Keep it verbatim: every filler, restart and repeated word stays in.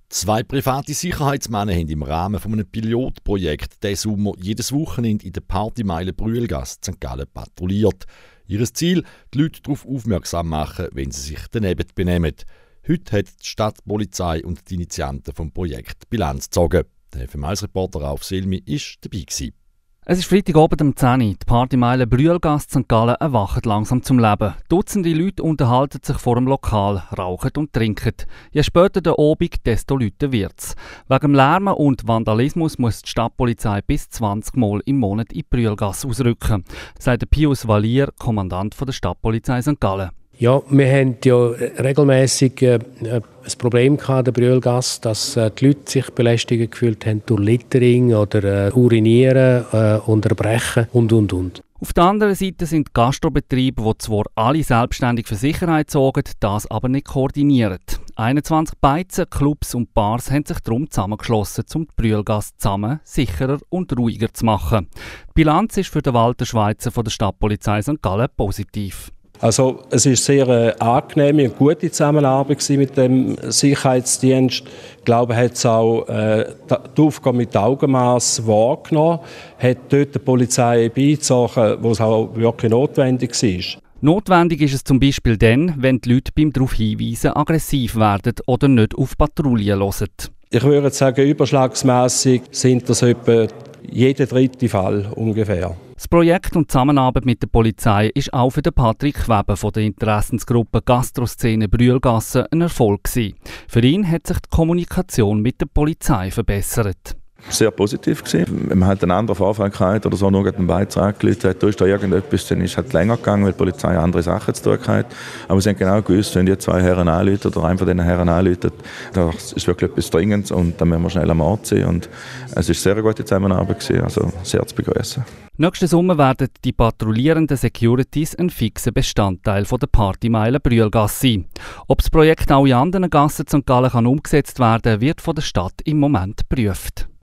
Zwei private Sicherheitsmänner haben im Rahmen von einem Pilotprojekt diesen Sommer jedes Wochenende in der Partymeile Brühlgasse Sankt Gallen patrouilliert. Ihr Ziel, die Leute darauf aufmerksam machen, wenn sie sich daneben benehmen. Heute hat die Stadtpolizei und die Initianten vom Projekt Bilanz gezogen. Der F M eins-Reporter Ralf Selmi war dabei gewesen. Es ist Freitagabend um zehn Uhr. Die Partymeile Brühlgasse Sankt Gallen erwacht langsam zum Leben. Dutzende Leute unterhalten sich vor dem Lokal, rauchen und trinken. Je später der Abend, desto lauter wird es. Wegen Lärm und Vandalismus muss die Stadtpolizei bis zwanzig Mal im Monat in die Brühlgasse ausrücken, sagt Pius Valier, Kommandant der Stadtpolizei Sankt Gallen. Ja, wir haben ja regelmässig äh, ein Problem an der Brühlgasse, dass äh, die Leute sich belästigt gefühlt haben durch Littering oder äh, Urinieren, äh, Unterbrechen und, und, und. Auf der anderen Seite sind die Gastrobetriebe, die zwar alle selbstständig für Sicherheit sorgen, das aber nicht koordinieren. einundzwanzig Beizen, Clubs und Bars haben sich darum zusammengeschlossen, um die Brühlgasse zusammen sicherer und ruhiger zu machen. Die Bilanz ist für den Walter Schweizer von der Stadtpolizei Sankt Gallen positiv. Also es ist sehr eine angenehme und gute Zusammenarbeit mit dem Sicherheitsdienst. Ich glaube, er hat es auch äh, die Aufgabe mit Augenmaß wahrgenommen, hat dort die Polizei beigezogen, wo es auch wirklich notwendig war. Notwendig ist es zum Beispiel dann, wenn die Leute beim darauf hinweisen aggressiv werden oder nicht auf Patrouille hören. Ich würde sagen, überschlagsmässig sind das etwa jeder dritte Fall ungefähr. Das Projekt und die Zusammenarbeit mit der Polizei ist auch für den Patrick Weber von der Interessensgruppe Gastroszene Brühlgasse ein Erfolg gewesen. Für ihn hat sich die Kommunikation mit der Polizei verbessert. Sehr positiv gewesen. Wenn man halt einen anderen Vorfall hatte oder so, nur einen Beiz angerufen hat, da ist da irgendetwas, dann ist es halt länger gegangen, weil die Polizei andere Sachen zu tun hat. Aber sie haben genau gewusst, wenn die zwei Herren anrufen oder einer von diesen Herren anruft, da ist wirklich etwas Dringendes und dann müssen wir schnell am Ort sein. Und es war sehr gute Zusammenarbeit gewesen, also sehr zu begrüßen. Nächsten Sommer werden die patrouillierenden Securities ein fixer Bestandteil der Partymeile Brühlgasse sein. Ob das Projekt auch in anderen Gassen Sankt Gallen umgesetzt werden kann, wird von der Stadt im Moment geprüft.